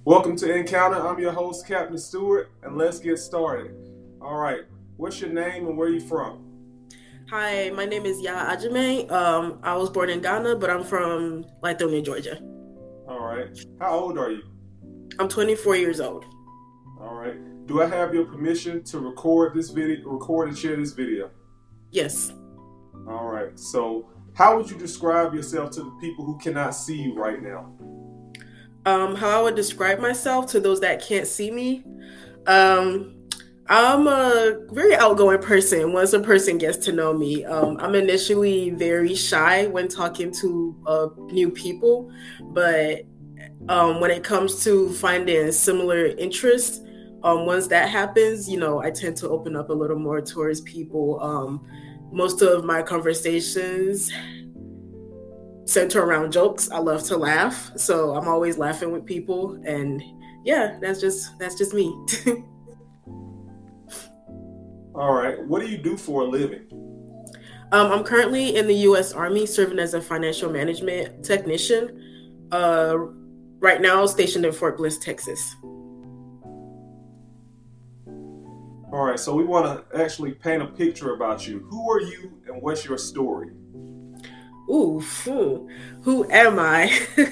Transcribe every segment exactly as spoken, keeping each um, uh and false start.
Welcome to Encounter. I'm your host, Captain Stewart, and let's get started. All right, what's your name and where are you from? Hi, my name is Ya Ajime. Um, I was born in Ghana, but I'm from Lithonia, Georgia. All right. How old are you? I'm twenty-four years old. All right. Do I have your permission to record this video, record and share this video? Yes. All right. So, how would you describe yourself to the people who cannot see you right now? Um, how I would describe myself to those that can't see me? Um, I'm a very outgoing person. Once a person gets to know me, um, I'm initially very shy when talking to uh, new people, but um, when it comes to finding similar interests, um, once that happens, you know, I tend to open up a little more towards people. Um, most of my conversations center around jokes. I love to laugh, so I'm always laughing with people, and yeah, that's just that's just me. All right. What do you do for a living? Um, I'm currently in the U S Army serving as a financial management technician. Uh, right now, stationed in Fort Bliss, Texas. All right. So we want to actually paint a picture about you. Who are you and what's your story? Ooh, phew. Who am I?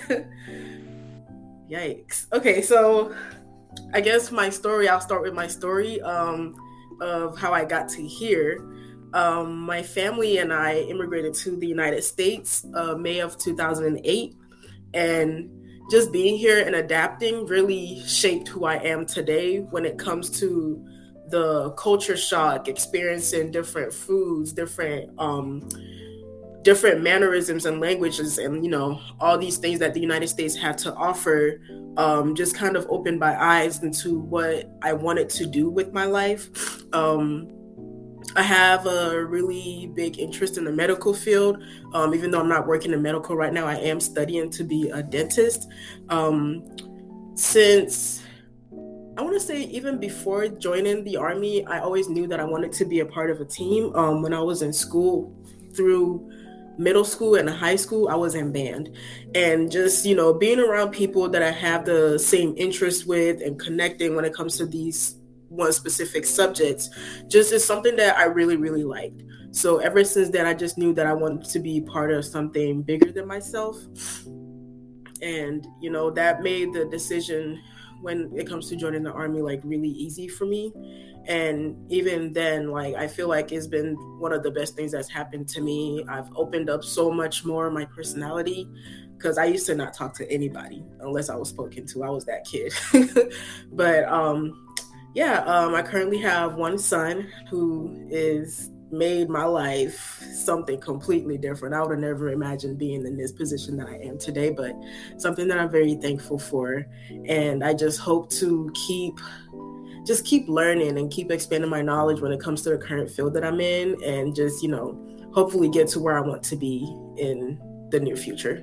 Yikes. Okay, so I guess my story, I'll start with my story um, of how I got to here. Um, my family and I immigrated to the United States uh, May of two thousand eight, and just being here and adapting really shaped who I am today when it comes to the culture shock, experiencing different foods, different um, different mannerisms and languages, and you know, all these things that the United States have to offer. Um, just kind of opened my eyes into what I wanted to do with my life. Um, I have a really big interest in the medical field. Um, even though I'm not working in medical right now, I am studying to be a dentist. Um, since I want to say even before joining the Army, I always knew that I wanted to be a part of a team. Um, when I was in school, through middle school and high school, I was in band, and just, you know, being around people that I have the same interests with and connecting when it comes to these one specific subjects just is something that I really, really liked. So ever since then, I just knew that I wanted to be part of something bigger than myself. And, you know, that made the decision when it comes to joining the Army like really easy for me. And even then, like, I feel like it's been one of the best things that's happened to me. I've opened up so much more my personality, because I used to not talk to anybody unless I was spoken to. I was that kid. But um, yeah, um, I currently have one son who is made my life something completely different. I would have never imagined being in this position that I am today, but something that I'm very thankful for. And I just hope to keep just keep learning and keep expanding my knowledge when it comes to the current field that I'm in, and just, you know, hopefully get to where I want to be in the near future.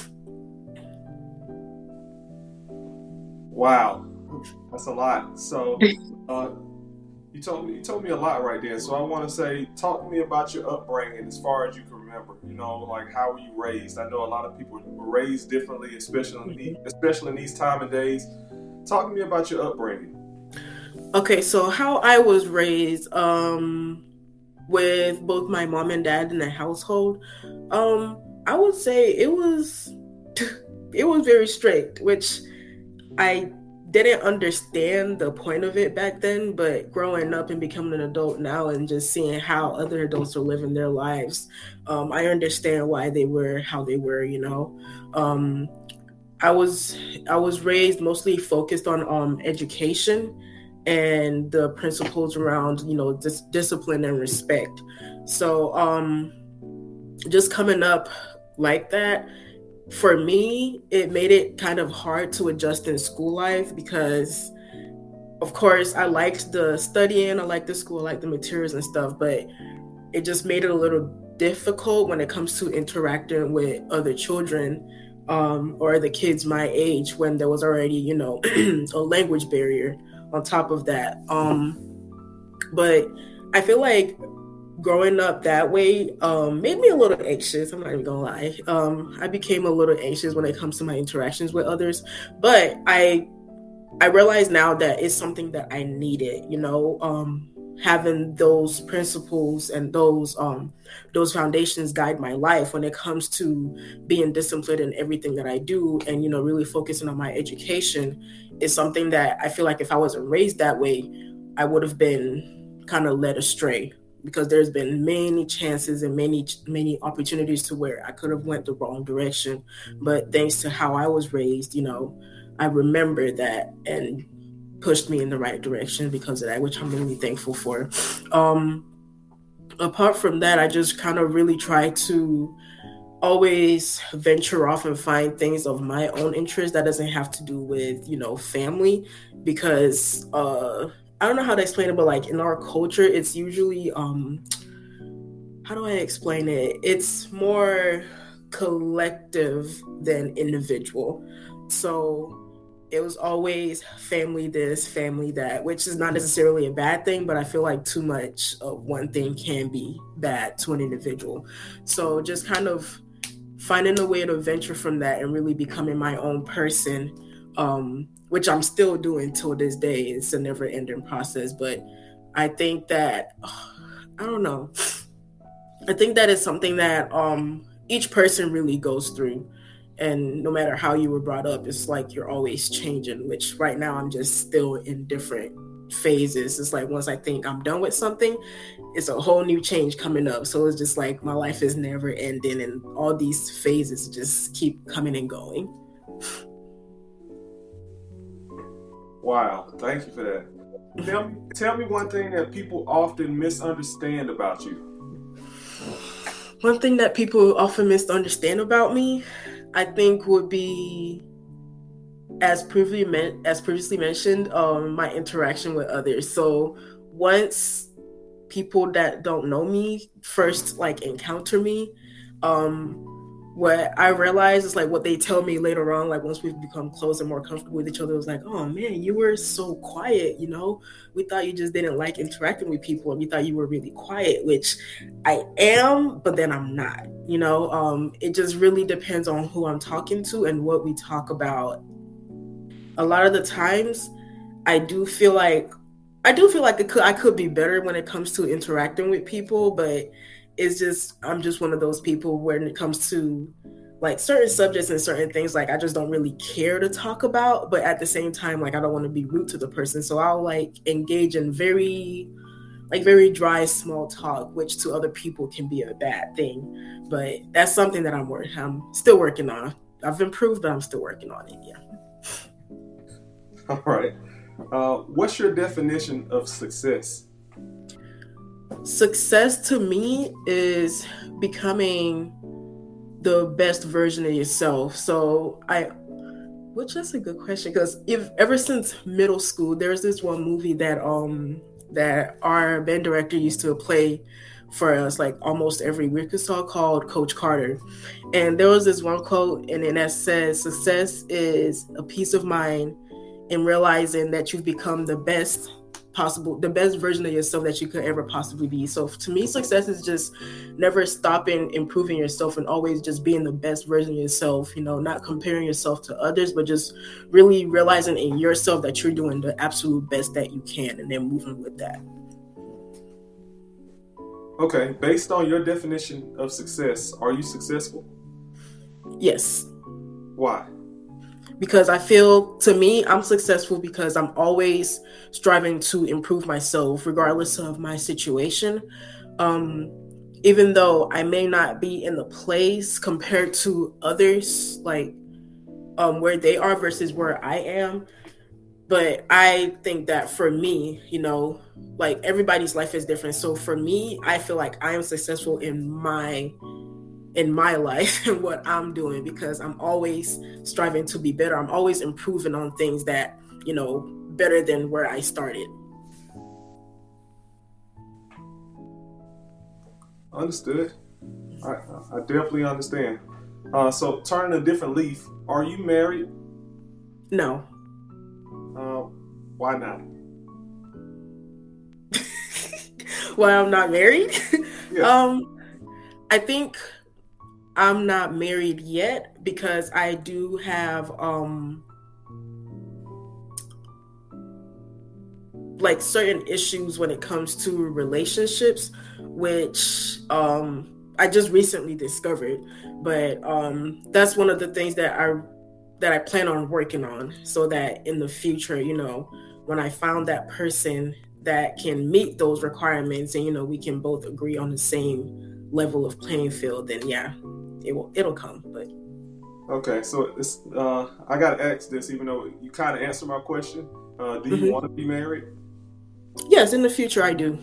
Wow, that's a lot. So, uh, you told me you told me a lot right there. So I want to say, talk to me about your upbringing as far as you can remember. You know, like, how were you raised? I know a lot of people were raised differently, especially in these, especially in these time and days. Talk to me about your upbringing. Okay, so how I was raised, um, with both my mom and dad in the household, um, I would say it was it was very strict, which I didn't understand the point of it back then. But growing up and becoming an adult now and just seeing how other adults are living their lives, um, I understand why they were how they were. You know, um, I was I was raised mostly focused on um, education and the principles around, you know, dis- discipline and respect. So um, just coming up like that, for me, it made it kind of hard to adjust in school life, because of course I liked the studying, I liked the school, I liked the materials and stuff, but it just made it a little difficult when it comes to interacting with other children um, or the kids my age, when there was already, you know, a language barrier on top of that. Um, but I feel like growing up that way um, made me a little anxious. I'm not even gonna lie. Um, I became a little anxious when it comes to my interactions with others. But I I realize now that it's something that I needed, you know, um, having those principles and those um, those foundations guide my life when it comes to being disciplined in everything that I do, and you know, really focusing on my education is something that I feel like if I wasn't raised that way, I would have been kind of led astray, because there's been many chances and many many opportunities to where I could have went the wrong direction, but thanks to how I was raised, you know, I remember that and pushed me in the right direction because of that, which I'm really thankful for. Um, apart from that, I just kind of really try to always venture off and find things of my own interest that doesn't have to do with, you know, family, because uh, I don't know how to explain it, but like in our culture, it's usually, um, how do I explain it? It's more collective than individual. So it was always family this, family that, which is not necessarily a bad thing, but I feel like too much of one thing can be bad to an individual. So just kind of finding a way to venture from that and really becoming my own person, um, which I'm still doing till this day. It's a never ending process, but I think that, oh, I don't know. I think that is something that um, each person really goes through. And no matter how you were brought up, it's like you're always changing, which right now I'm just still in different phases. It's like once I think I'm done with something, it's a whole new change coming up. So it's just like my life is never ending and all these phases just keep coming and going. Wow, thank you for that. Tell me, tell me one thing that people often misunderstand about you. One thing that people often misunderstand about me, I think, would be, as previously men- as previously mentioned, um, my interaction with others. So once people that don't know me first like encounter me, um, what I realize is like what they tell me later on, like once we've become close and more comfortable with each other, it was like, oh man, you were so quiet, you know? We thought you just didn't like interacting with people and we thought you were really quiet, which I am, but then I'm not, you know? Um, it just really depends on who I'm talking to and what we talk about. A lot of the times I do feel like, I do feel like it could, I could be better when it comes to interacting with people, but it's just, I'm just one of those people when it comes to like certain subjects and certain things, like I just don't really care to talk about, but at the same time, like I don't want to be rude to the person. So I'll like engage in very, like very dry, small talk, which to other people can be a bad thing. But that's something that I'm working, I'm still working on. I've improved, but I'm still working on it, yeah. All right. Uh, what's your definition of success? Success to me is becoming the best version of yourself. So I, which is a good question, because if ever since middle school, there's this one movie that um that our band director used to play for us like almost every week or so, called Coach Carter. And there was this one quote in it that says, success is a peace of mind in realizing that you've become the best possible, the best version of yourself that you could ever possibly be. So to me, success is just never stopping improving yourself and always just being the best version of yourself, you know, not comparing yourself to others, but just really realizing in yourself that you're doing the absolute best that you can and then moving with that. Okay, based on your definition of success, are you successful? Yes. Why? Because I feel, to me, I'm successful because I'm always striving to improve myself regardless of my situation. Um, even though I may not be in the place compared to others, like um, where they are versus where I am. But I think that for me, you know, like everybody's life is different. So for me, I feel like I am successful in my in my life and what I'm doing, because I'm always striving to be better. I'm always improving on things that, you know, better than where I started. Understood. I, I definitely understand. Uh, so turning a different leaf, are you married? No. Uh, why not? Why I'm not married? Yes. Um, I think I'm not married yet because I do have um like certain issues when it comes to relationships, which um, I just recently discovered. But um, that's one of the things that I that I plan on working on, so that in the future, you know, when I found that person that can meet those requirements, and you know, we can both agree on the same level of playing field, then yeah, it will it'll come. But okay, so it's uh, I gotta ask this, even though you kind of answered my question. Uh, do you mm-hmm. want to be married? Yes, in the future I do.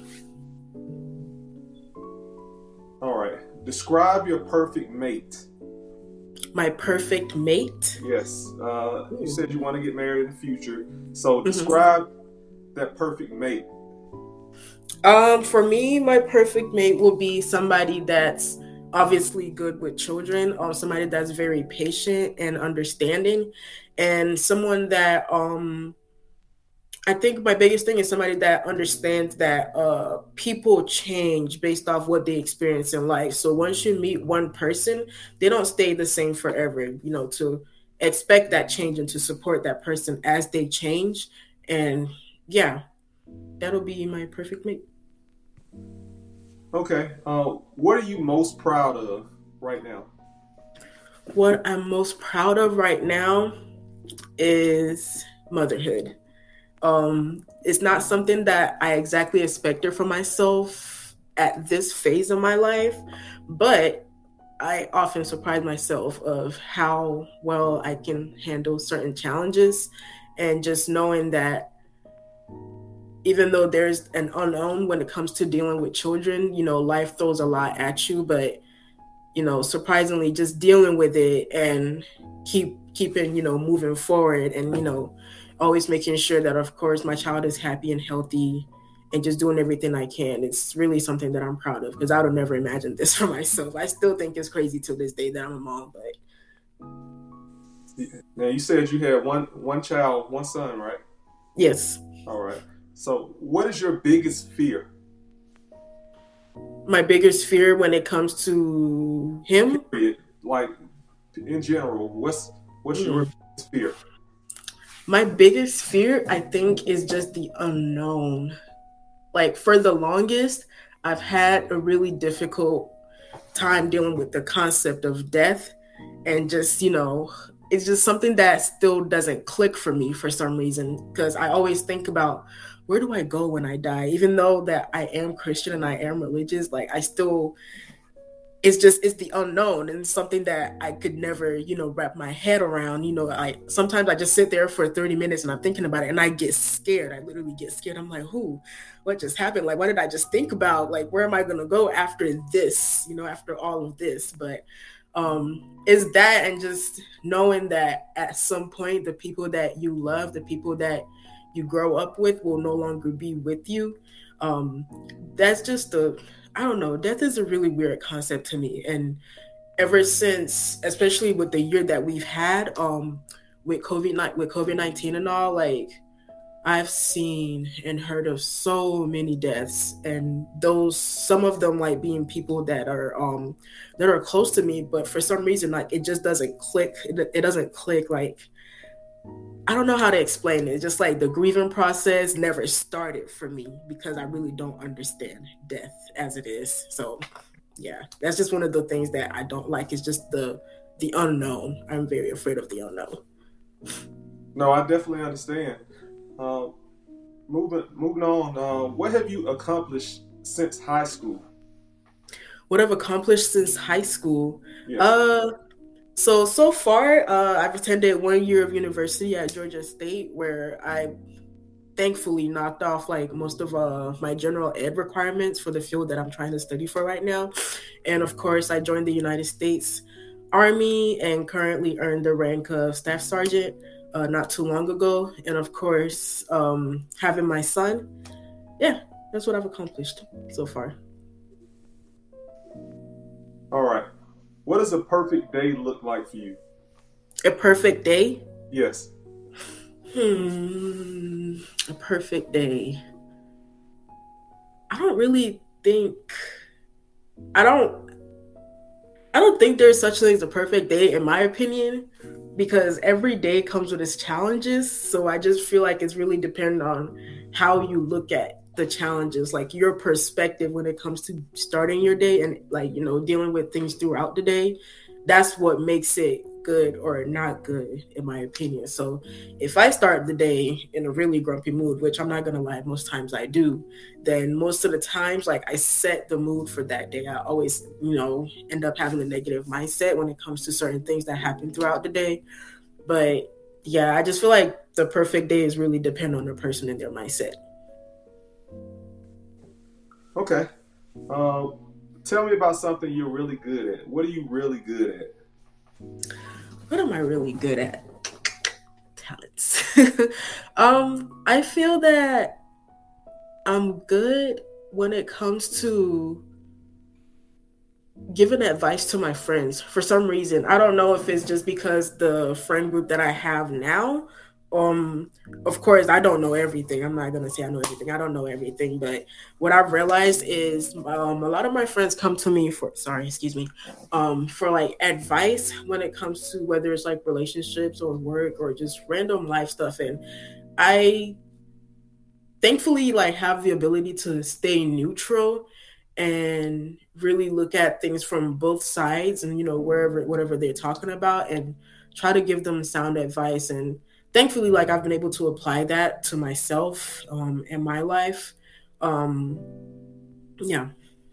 All right. Describe your perfect mate. My perfect mate? Yes. Uh, you said you want to get married in the future. So describe mm-hmm. that perfect mate. Um, for me, my perfect mate will be somebody that's obviously good with children, or somebody that's very patient and understanding, and someone that um I think my biggest thing is somebody that understands that uh, people change based off what they experience in life. So once you meet one person, they don't stay the same forever. You know, to expect that change and to support that person as they change. And yeah, that'll be my perfect mate. Okay. Uh, what are you most proud of right now? What I'm most proud of right now is motherhood. Um, it's not something that I exactly expected for myself at this phase of my life, but I often surprise myself of how well I can handle certain challenges, and just knowing that even though there's an unknown when it comes to dealing with children, you know, life throws a lot at you, but you know, surprisingly just dealing with it and keep keeping, you know, moving forward, and you know, always making sure that, of course, my child is happy and healthy, and just doing everything I can. It's really something that I'm proud of, because I would have never imagined this for myself. I still think it's crazy to this day that I'm a mom, but. Now, you said you had one one child, one son, right? Yes. All right. So what is your biggest fear? My biggest fear when it comes to him? Period. Like, in general, what's what's mm. your biggest fear? My biggest fear, I think, is just the unknown. Like, for the longest, I've had a really difficult time dealing with the concept of death. And just, you know, it's just something that still doesn't click for me for some reason. Because I always think about, where do I go when I die? Even though that I am Christian and I am religious, like, I still... It's just, it's the unknown, and something that I could never, you know, wrap my head around. You know, I sometimes I just sit there for thirty minutes and I'm thinking about it, and I get scared. I literally get scared. I'm like, who, what just happened? Like, what did I just think about? Like, where am I going to go after this, you know, after all of this? But um, it's that, and just knowing that at some point, the people that you love, the people that you grow up with will no longer be with you. Um, that's just the... I don't know. Death is a really weird concept to me. And ever since, especially with the year that we've had, um, with COVID, with COVID nineteen and all, like, I've seen and heard of so many deaths, and those, some of them like being people that are, um, that are close to me, but for some reason, like, it just doesn't click. It, it doesn't click. Like, I don't know how to explain it. It's just like the grieving process never started for me, because I really don't understand death as it is. So yeah, that's just one of the things that I don't like, is just the the unknown. I'm very afraid of the unknown. No, I definitely understand. Uh, moving moving on, uh, what have you accomplished since high school? What I've accomplished since high school? Yes. Uh So, so far, uh, I've attended one year of university at Georgia State, where I thankfully knocked off like most of uh, my general ed requirements for the field that I'm trying to study for right now. And of course, I joined the United States Army and currently earned the rank of Staff Sergeant uh, not too long ago. And of course, um, having my son. Yeah, that's what I've accomplished so far. All right. What does a perfect day look like for you? A perfect day? Yes. Hmm. A perfect day. I don't really think. I don't. I don't think there's such thing as a perfect day, in my opinion. because every day comes with its challenges. So I just feel like it's really dependent on how you look at the challenges, like your perspective when it comes to starting your day and like, you know, dealing with things throughout the day. That's what makes it good or not good, in my opinion. So if I start the day in a really grumpy mood, which I'm not gonna lie, most times I do, then most of the times, like, I set the mood for that day. I always, you know, end up having a negative mindset when it comes to certain things that happen throughout the day. But yeah, I just feel like the perfect day is really depend on the person and their mindset. Okay. Uh, tell me about something you're really good at. What are you really good at? What am I really good at? Talents. um, I feel that I'm good when it comes to giving advice to my friends. For some reason, I don't know if it's just because the friend group that I have now. Um, of course, I don't know everything. I'm not gonna say I know everything. I don't know everything, but what I've realized is um, a lot of my friends come to me for sorry, excuse me, um, for like advice when it comes to whether it's like relationships or work or just random life stuff. And I thankfully like have the ability to stay neutral and really look at things from both sides and, you know, wherever whatever they're talking about, and try to give them sound advice. And thankfully, like, I've been able to apply that to myself um in my life. Um yeah.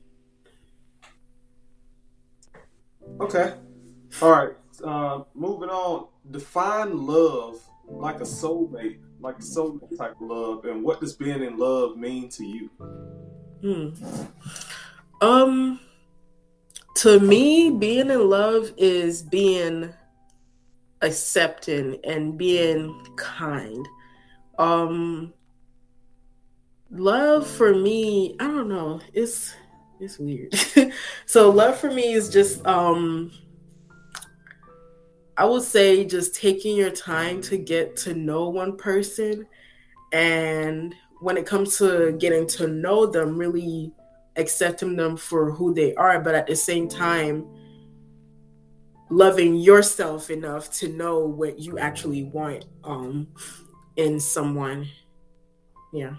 Okay. All right. Uh, moving on. Define love like a soulmate, like a soulmate type of love, and what does being in love mean to you? Hmm. Um, to me, being in love is being accepting and being kind. Um, love for me, I don't know, it's it's weird. So love for me is just um I would say just taking your time to get to know one person, and when it comes to getting to know them, really accepting them for who they are, but at the same time loving yourself enough to know what you actually want um in someone. Yeah.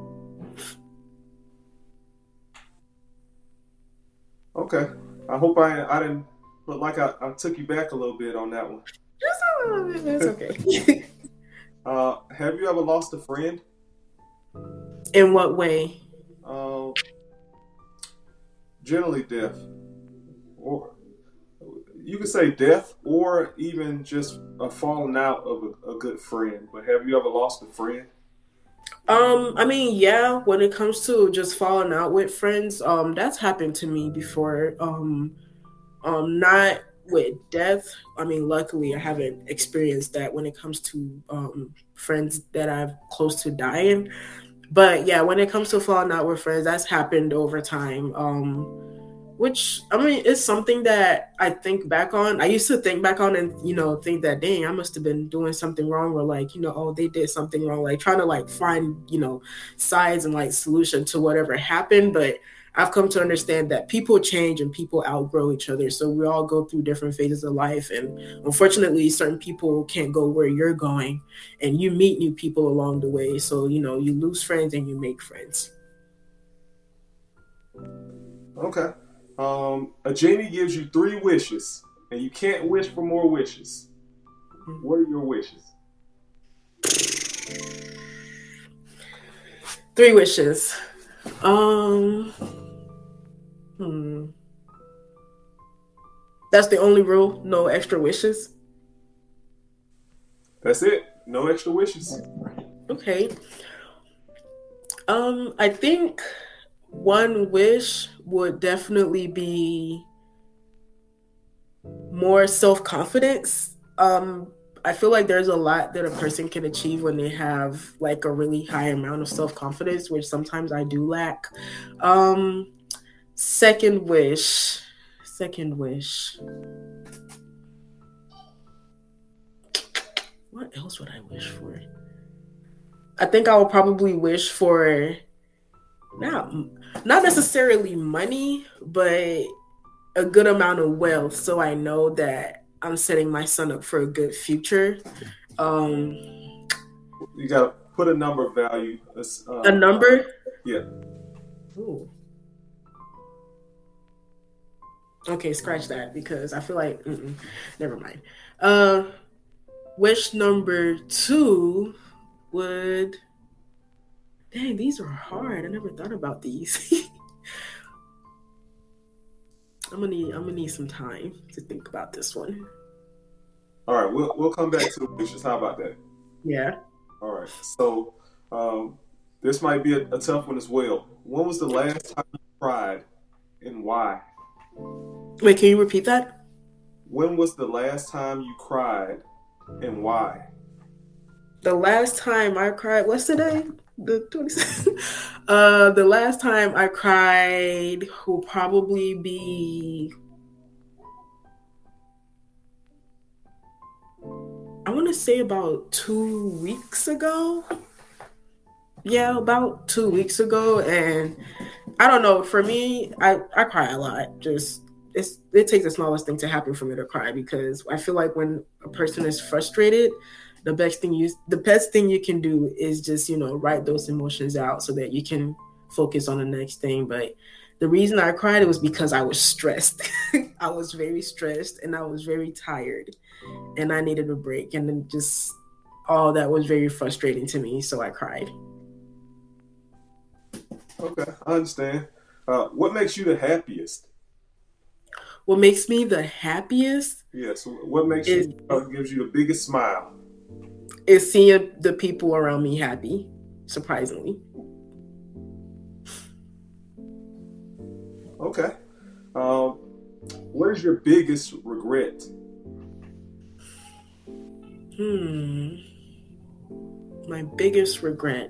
Okay. I hope I I didn't look like I, I took you back a little bit on that one. Just a little bit, it's okay. uh, have you ever lost a friend? In what way? Uh, generally death. Or you could say death, or even just a falling out of a, a good friend. But have you ever lost a friend? Um, I mean, yeah, when it comes to just falling out with friends, um, that's happened to me before. Um, um, not with death. I mean, luckily, I haven't experienced that when it comes to um friends that I've close to dying. But yeah, when it comes to falling out with friends, that's happened over time. Um, which I mean, it's something that I think back on. I used to think back on and, you know, think that, dang, I must have been doing something wrong, or like, you know, oh, they did something wrong, like trying to like find, you know, sides and like solution to whatever happened. But I've come to understand that people change and people outgrow each other. So we all go through different phases of life. And unfortunately, certain people can't go where you're going, and you meet new people along the way. So, you know, you lose friends and you make friends. Okay. Um, a genie gives you three wishes, and you can't wish for more wishes. What are your wishes? Three wishes. Um, hmm. That's the only rule. No extra wishes. That's it. No extra wishes. Okay. Um, I think one wish would definitely be more self-confidence. Um, I feel like there's a lot that a person can achieve when they have like a really high amount of self-confidence, which sometimes I do lack. Um, second wish. Second wish. What else would I wish for? I think I would probably wish for not not necessarily money, but a good amount of wealth, so I know that I'm setting my son up for a good future. Um, You got to put a number value. Uh, a number? Yeah. Ooh. Okay, scratch that because I feel like mm-mm, never mind. Uh, wish number two would. Dang, these are hard. I never thought about these. I'm gonna need. I'm gonna need some time to think about this one. All right, we'll we'll come back to the wishes. How about that? Yeah. All right. So um, this might be a, a tough one as well. When was the last time you cried, and why? Wait, can you repeat that? When was the last time you cried, and why? The last time I cried. What's today? The twenty-second. uh, the last time I cried will probably be. I want to say about two weeks ago. Yeah, about two weeks ago, and I don't know. For me, I I cry a lot. Just it's it takes the smallest thing to happen for me to cry because I feel like when a person is frustrated, the best thing you the best thing you can do is just, you know, write those emotions out so that you can focus on the next thing. But the reason I cried, it was because I was stressed. I was very stressed and I was very tired and I needed a break. And then just all that was very frustrating to me. So I cried. Okay, I understand. Uh, what makes you the happiest? What makes me the happiest? Yeah, so what makes is, you, uh, gives you the biggest smile? Is seeing the people around me happy, surprisingly. Okay. Um, what is your biggest regret? Hmm. My biggest regret.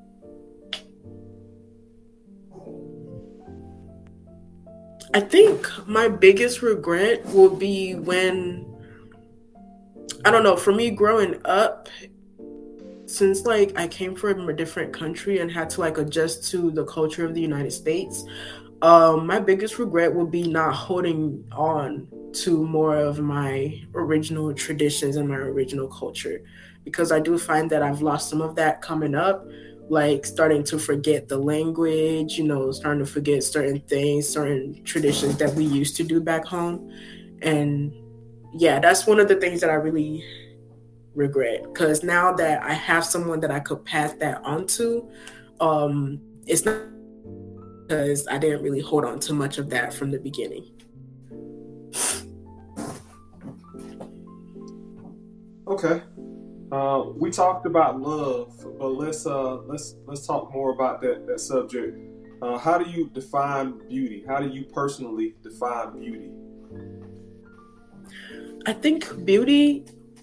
I think my biggest regret will be when, I don't know, for me growing up, since like I came from a different country and had to like adjust to the culture of the United States, um, my biggest regret will be not holding on to more of my original traditions and my original culture, because I do find that I've lost some of that coming up, like starting to forget the language, you know, starting to forget certain things, certain traditions that we used to do back home. And yeah, that's one of the things that I really regret, because now that I have someone that I could pass that on to, um, it's not because I didn't really hold on to much of that from the beginning. Okay. Uh, we talked about love, but let's uh, let's let's talk more about that that subject. Uh, how do you define beauty? How do you personally define beauty? I think beauty,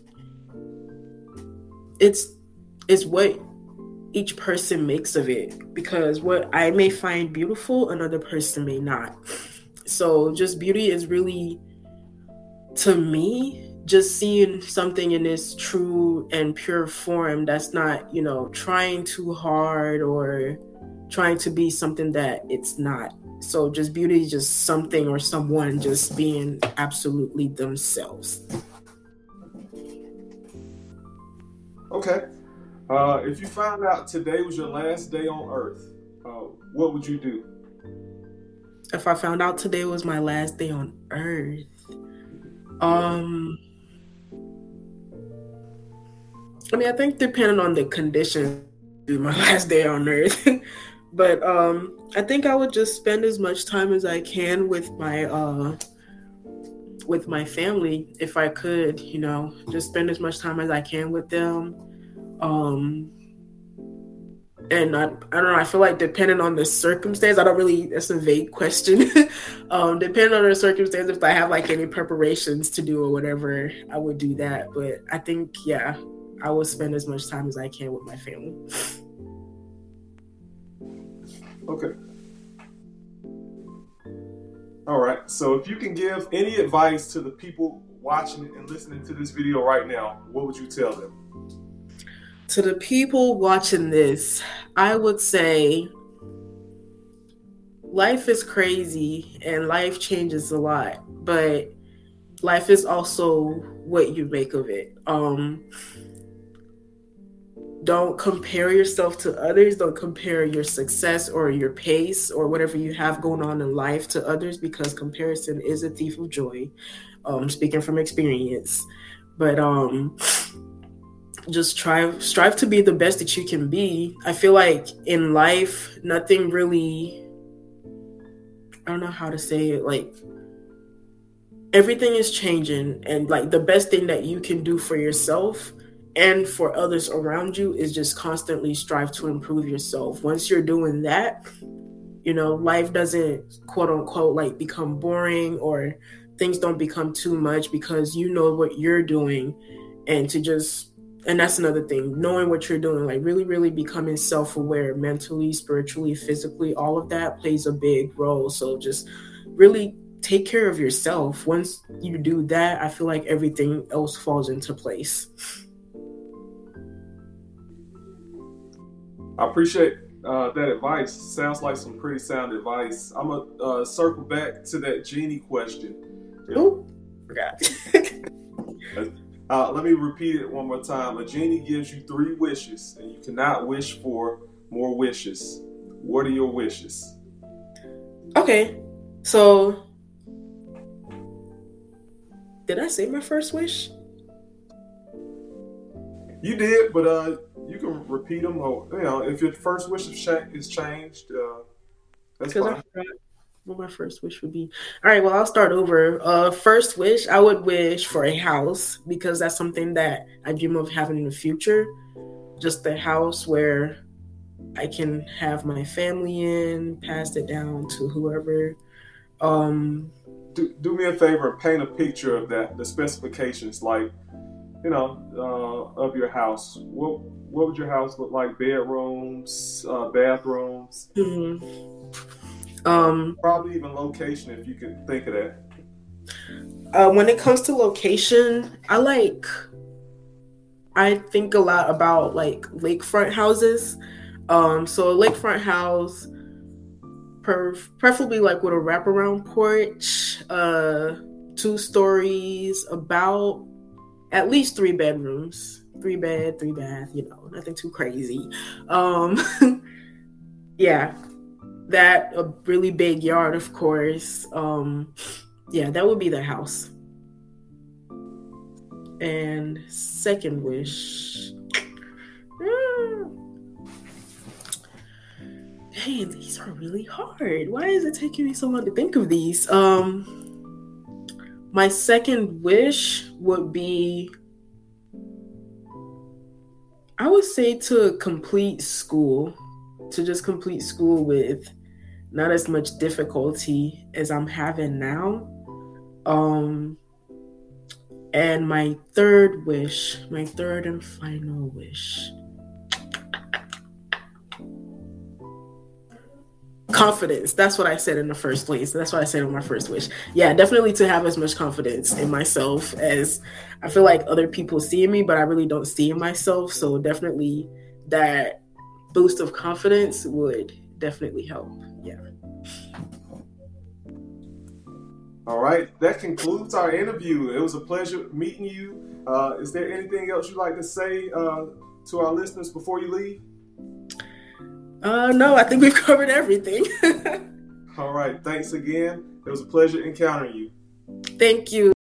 it's is what each person makes of it, because what I may find beautiful, another person may not. So just beauty is really, to me, just seeing something in its true and pure form that's not, you know, trying too hard or trying to be something that it's not. So just beauty is just something or someone just being absolutely themselves. Okay. Uh, if you found out today was your last day on Earth, uh, what would you do? If I found out today was my last day on Earth, um, I mean, I think depending on the condition, be my last day on Earth. But um, I think I would just spend as much time as I can with my uh, with my family, if I could. You know, just spend as much time as I can with them. Um, and I, I don't know, I feel like depending on the circumstance, I don't really, that's a vague question. um, depending on the circumstance, if I have like any preparations to do or whatever, I would do that. But I think, yeah, I will spend as much time as I can with my family. Okay. All right. So if you can give any advice to the people watching and listening to this video right now, what would you tell them? To the people watching this, I would say life is crazy and life changes a lot, but life is also what you make of it. Um, don't compare yourself to others. Don't compare your success or your pace or whatever you have going on in life to others, because comparison is a thief of joy. Um, speaking from experience, but um, just try strive to be the best that you can be. I feel like in life, nothing really, I don't know how to say it, like everything is changing, and like the best thing that you can do for yourself and for others around you is just constantly strive to improve yourself. Once you're doing that, you know, life doesn't quote unquote like become boring, or things don't become too much, because you know what you're doing. And to just, and that's another thing, knowing what you're doing, like really, really becoming self-aware mentally, spiritually, physically, all of that plays a big role. So just really take care of yourself. Once you do that, I feel like everything else falls into place. I appreciate uh, that advice. Sounds like some pretty sound advice. I'm going to uh, circle back to that genie question. Oh, forgot. uh, let me repeat it one more time. A genie gives you three wishes, and you cannot wish for more wishes. What are your wishes? Okay, so did I say my first wish? You did, but uh, you can repeat them. Or, you know, if your first wish is, cha- is changed, uh, that's fine. I forgot what my first wish would be. All right, well, I'll start over. Uh, first wish, I would wish for a house, because that's something that I dream of having in the future. Just a house where I can have my family in, pass it down to whoever. Um, do, do me a favor and paint a picture of that, the specifications, like, you know, uh, of your house. What what would your house look like? Bedrooms, uh, bathrooms? Mm-hmm. Um, Probably even location, if you can think of that. Uh, when it comes to location, I like, I think a lot about like lakefront houses. Um, so a lakefront house, per- preferably like with a wraparound porch, uh, two stories, about at least three bedrooms, three bed, three bath, you know, nothing too crazy. Um, yeah, that, a really big yard, of course. Um, yeah, that would be the house. And second wish, hey, these are really hard. Why is it taking me so long to think of these? Um, my second wish would be, I would say to complete school, to just complete school with not as much difficulty as I'm having now. Um, and my third wish, my third and final wish, confidence. That's what I said in the first place. That's what I said in my first wish. Yeah, definitely to have as much confidence in myself as I feel like other people see in me, but I really don't see in myself. So definitely that boost of confidence would definitely help. Yeah. All right. That concludes our interview. It was a pleasure meeting you. Uh, is there anything else you'd like to say uh, to our listeners before you leave? Uh, no, I think we've covered everything. All right. Thanks again. It was a pleasure encountering you. Thank you.